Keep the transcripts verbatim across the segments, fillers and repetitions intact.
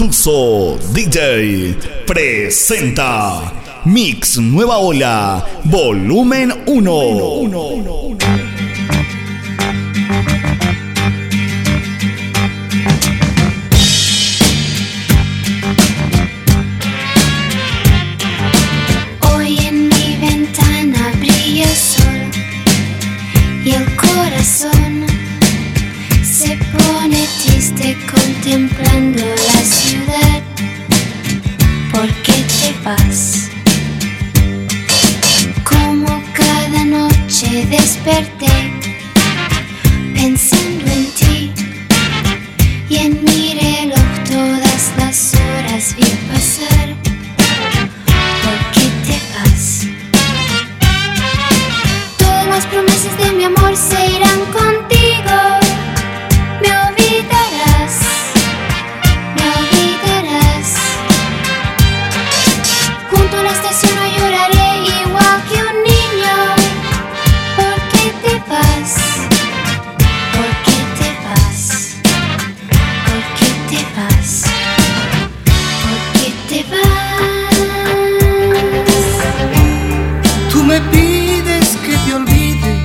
Tuzo D J presenta Mix Nueva Ola Volumen uno. Hoy en mi ventana brilla el sol y el corazón se pone triste contemplando la ciudad. ¿Por qué te vas? Como cada noche desperté pensando en ti y en mi reloj todas las horas vi pasar. ¿Por qué te vas? Todas las promesas de mi amor se irán contigo. Me olvidarás, me olvidarás. Junto a la estación hoy lloraré igual que un niño. ¿Por qué te vas? ¿Por qué te vas? ¿Por qué te vas? ¿Por qué te vas? Tú me pides que te olvide,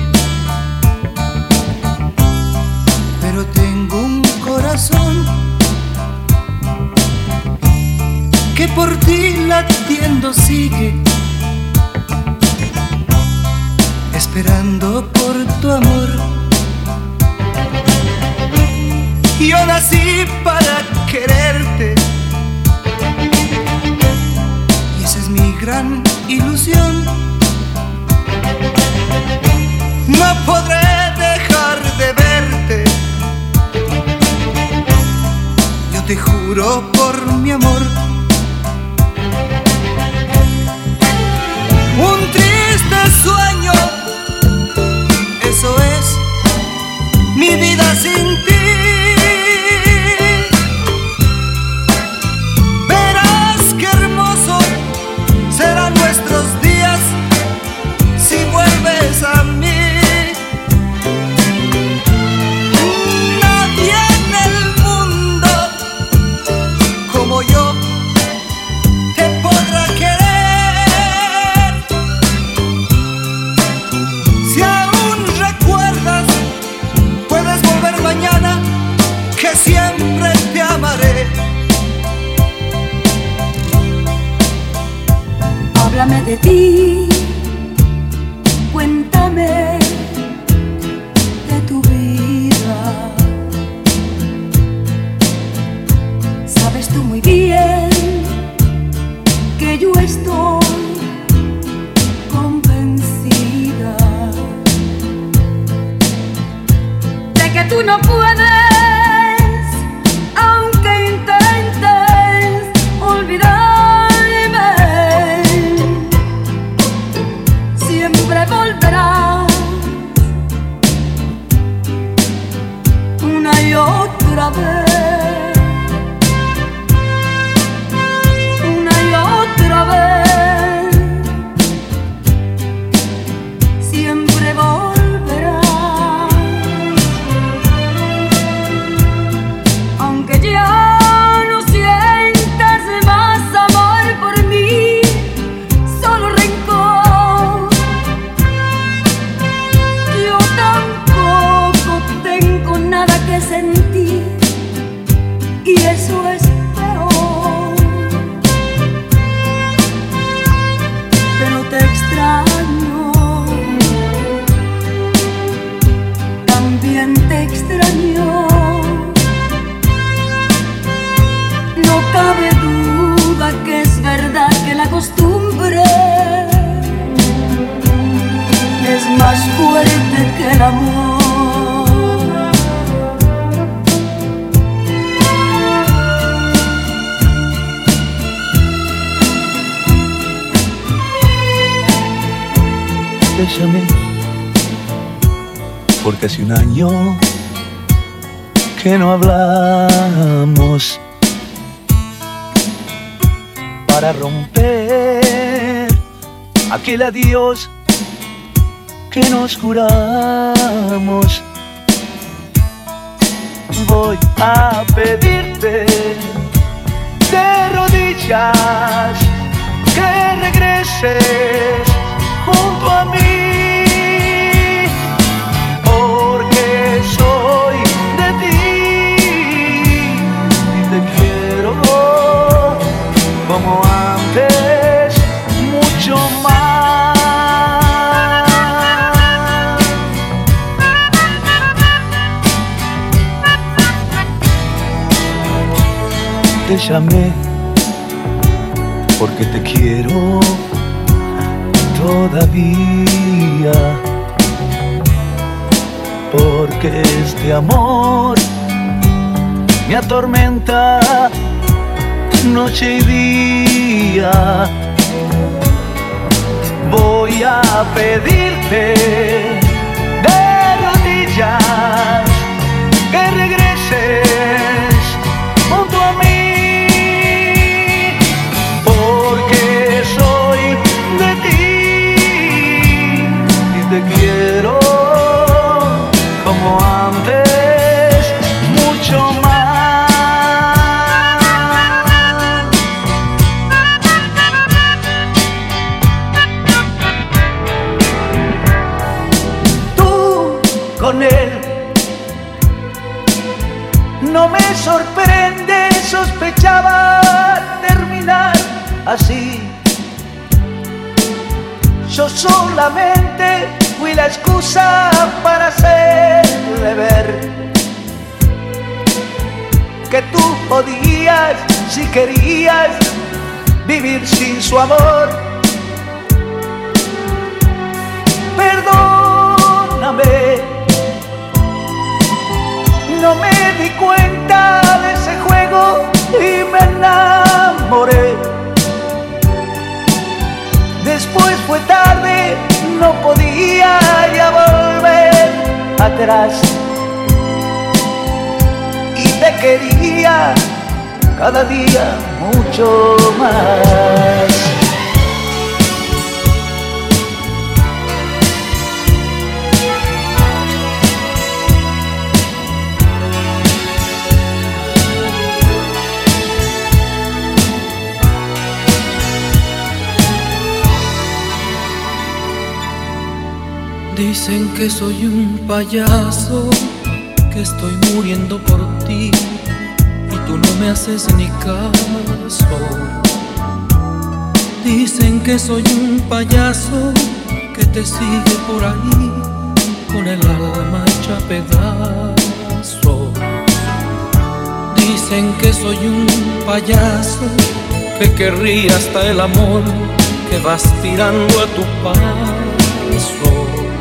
pero tengo un corazón que por ti latiendo sigue, esperando por tu amor. Yo nací para quererte y esa es mi gran ilusión. No podré dejar de verte, yo te juro por mi amor. Un triste sueño, eso es mi vida sin ti. Verás qué hermoso serán nuestros días si vuelves a mí. Nadie en el mundo como yo te podrá querer. Si aún recuerdas, puedes volver mañana, que siempre te amaré. Háblame de ti, cuéntame de tu vida. Sabes tú muy bien que yo estoy convencida de que tú no puedes, aunque intentes olvidarme. Siempre volverás una y otra vez, una y otra vez. Siempre volverás, aunque ya no sientas más amor por mí, solo rencor. Yo tampoco tengo nada que sentir y eso es peor. Pero te extraño, también te extraño. No cabe duda que es verdad que la costumbre es más fuerte que el amor. Bésame, porque hace un año que no hablamos, para romper aquel adiós que nos juramos. voy a pedirte rodillas, que regreses junto a mí, porque soy de ti y te quiero como antes, mucho más. Te llamé porque te quiero todavía, porque este amor me atormenta noche y día. Voy a pedirte de rodillas que regreses junto a mí, porque soy de ti y te quiero como antes, mucho más. Con él no me sorprende, sospechaba terminar así. Yo solamente fui la excusa para hacerle ver que tú podías, si querías, vivir sin su amor. Perdóname, no me di cuenta de ese juego y me enamoré. Después fue tarde, no podía ya volver atrás. Y te quería cada día mucho más. Dicen que soy un payaso, que estoy muriendo por ti y tú no me haces ni caso. Dicen que soy un payaso que te sigue por ahí con el alma hecha pedazos. Dicen que soy un payaso que querría hasta el amor que vas tirando a tu paso.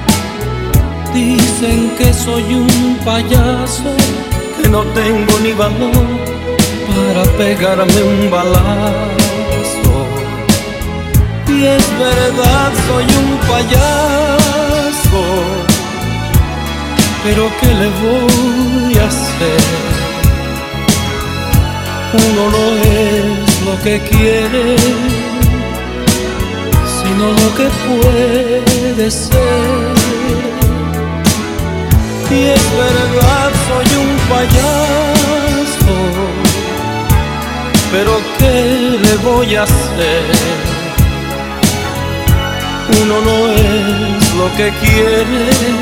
Dicen que soy un payaso, que no tengo ni valor para pegarme un balazo. Y es verdad, soy un payaso, pero ¿qué le voy a hacer? Uno no es lo que quiere, sino lo que puede ser. Y es verdad, soy un payaso, pero ¿qué le voy a hacer? Uno no es lo que quiere,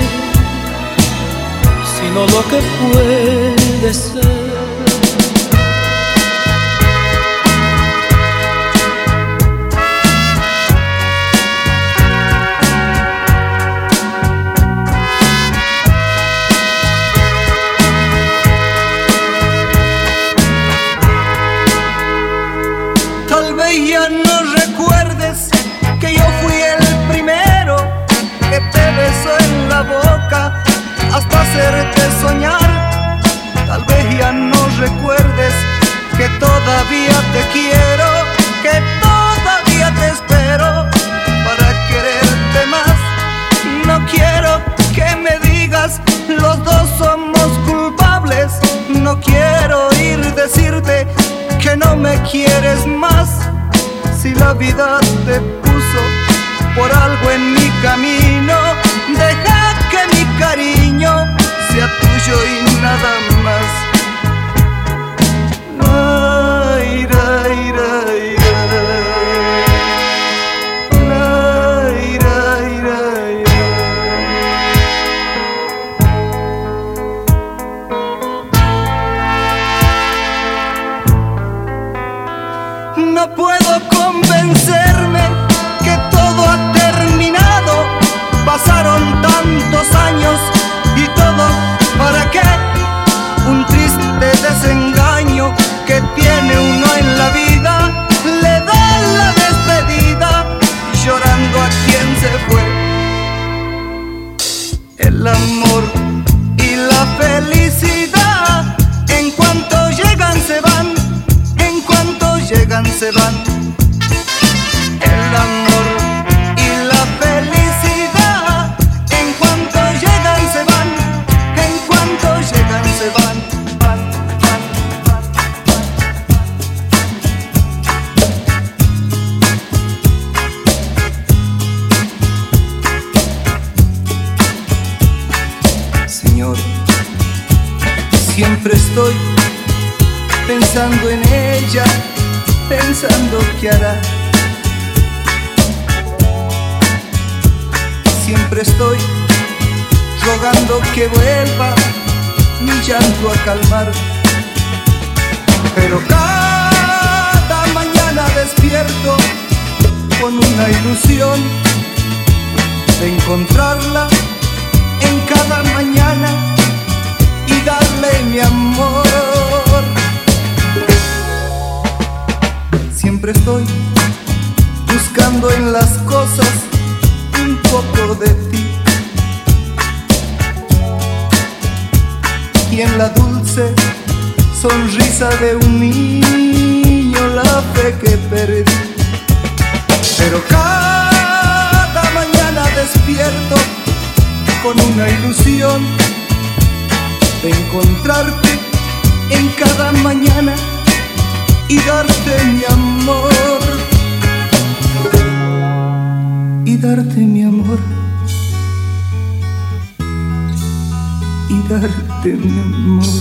sino lo que puede ser. Ya no recuerdes que yo fui el primero que te besó en la boca hasta hacerte soñar. Tal vez ya no recuerdes que todavía te quiero, que todavía te espero para quererte más. No quiero que me digas los dos somos culpables. No quiero oír decirte que no me quieres más. Si la vida te puso por algo en mi camino, deja que mi cariño sea tuyo y nada más. Ay, ay, ay, ay. se van. El amor y la felicidad, en cuanto llegan se van, en cuanto llegan se van. Van, van, van, van. Señor, siempre estoy pensando en ella, pensando qué hará. Siempre estoy rogando que vuelva mi llanto a calmar. Pero cada mañana despierto con una ilusión de encontrarla en cada mañana y darle mi amor. Siempre estoy buscando en las cosas un poco de ti, y en la dulce sonrisa de un niño la fe que perdí. Pero cada mañana despierto con una ilusión de encontrarte en cada mañana y darte mi amor, y darte mi amor, y darte mi amor,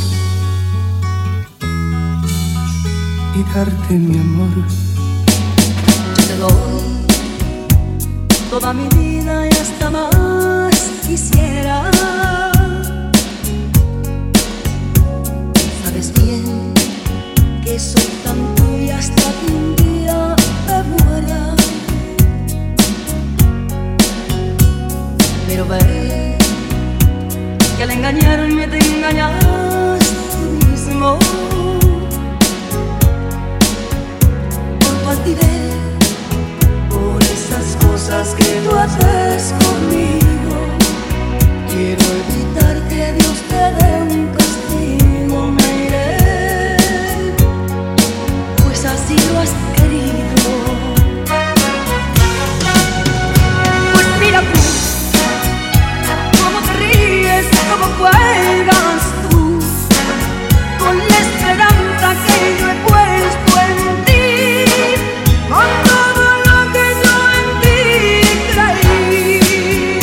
y darte mi amor. Te doy toda mi vida y hasta más quisiera. Sabes bien que soy tan tuya hasta que un día me muera. Pero ve que al engañarme te engañas tú mismo. Por tu altivez, por esas cosas que tú haces conmigo, quiero evitar que Dios te dé un castigo. Me iré, pues así lo has querido. Pues mira tú, cómo te ríes, cómo juegas tú, con la esperanza que yo he puesto en ti, con todo lo que yo en ti creí.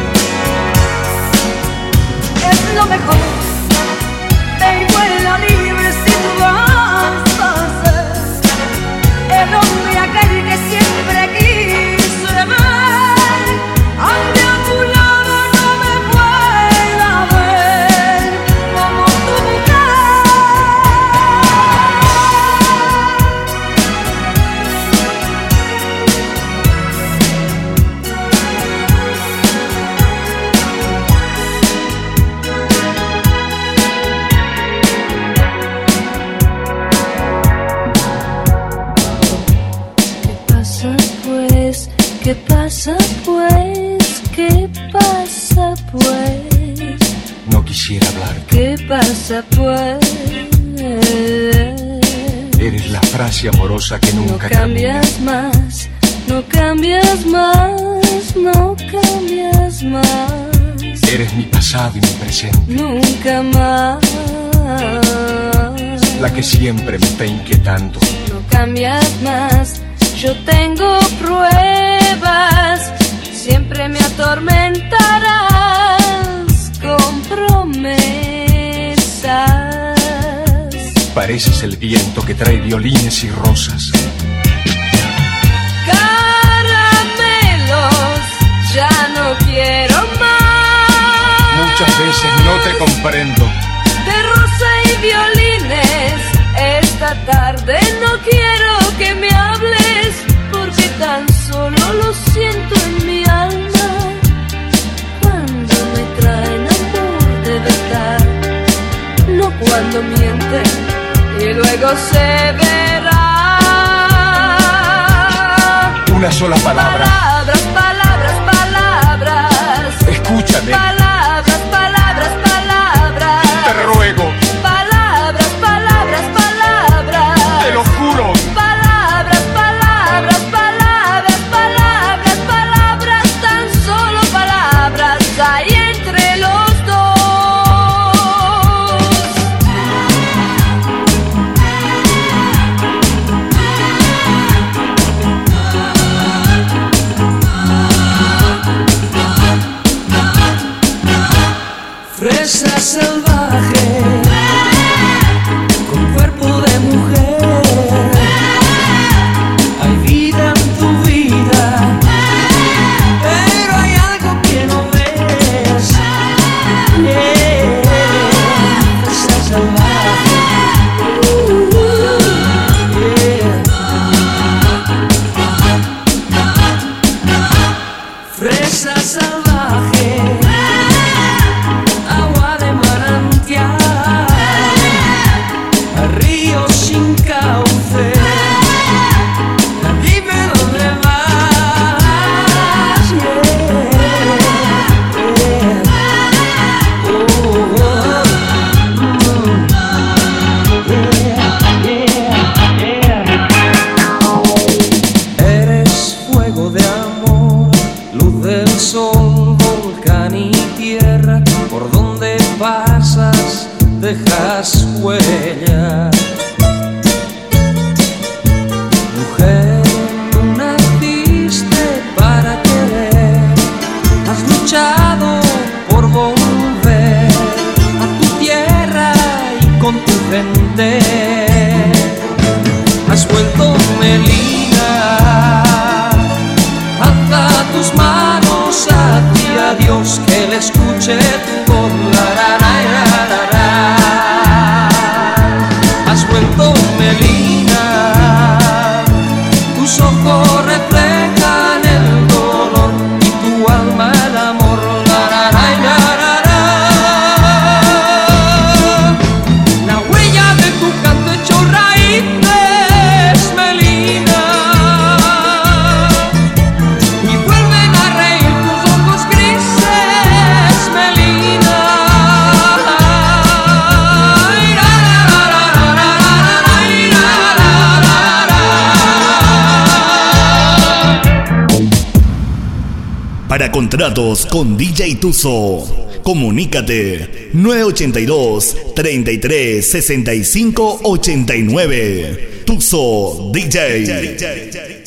Es lo mejor, ve y vuela libre si tú vas a ser el hombre aquel que siempre quiso amar, aunque a tu lado no me pueda ver como tu mujer. ¿Qué pasa pues? ¿Qué pasa pues? No quisiera hablar. ¿Qué pasa pues? Eres la frase amorosa que nunca No cambias termina. más, no cambias más, no cambias más. Eres mi pasado y mi presente, Nunca más. la que siempre me está inquietando. No cambias más. Yo tengo pruebas, siempre me atormentarás con promesas. Pareces el viento que trae violines y rosas. Caramelos, ya no quiero más. Muchas veces no te comprendo. De rosa y violines, esta tarde no quiero que me hables, porque tan solo lo siento en mi alma. Cuando me traen amor de verdad, no cuando mienten y luego se verá. Una sola palabra. Palabras, palabras, palabras. Escúchame. Palabras, palabras, palabras. Te ruego. Palabras, palabras, palabras. Te lo juro. Palabras. a río sin cauce. Dime dónde vas, yeah, yeah. Oh, oh, mm, yeah, yeah, yeah. Eres fuego de amor, luz del sol, volcán y tierra, por donde pasas dejas huella. Mujer, tú naciste para querer, has luchado por volver a tu tierra y con tu gente. Has vuelto Melina, alza tus manos hacia Dios, que le escuche tu voz. La, la, la, la, la, la. Has vuelto Melina, tus ojos reflejan el dolor y tu alma el amor. La, la, la, la, la, la. La huella de tu canto hecho raíces, Melina, y vuelven a reír tus ojos grises, Melina. Para contratos con D J Tuzo, comunícate nueve ochenta y dos, treinta y tres, sesenta y cinco, ochenta y nueve. Tuzo D J.